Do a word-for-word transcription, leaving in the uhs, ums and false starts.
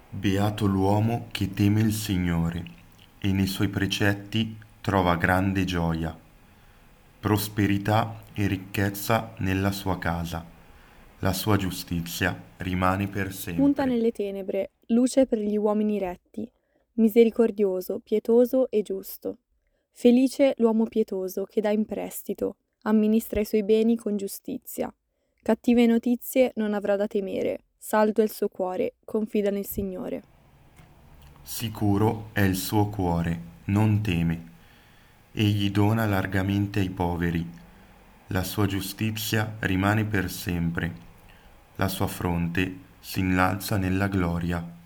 Beato l'uomo che teme il Signore e nei suoi precetti trova grande gioia, prosperità e ricchezza nella sua casa. La sua giustizia rimane per Spunta sempre. nelle tenebre, luce per gli uomini retti, misericordioso, pietoso e giusto. Felice l'uomo pietoso che dà in prestito, amministra i suoi beni con giustizia. Cattive notizie non avrà da temere, saldo è il suo cuore, confida nel Signore. Sicuro è il suo cuore, non teme. Egli dona largamente ai poveri. La sua giustizia rimane per sempre. La sua fronte si innalza nella gloria.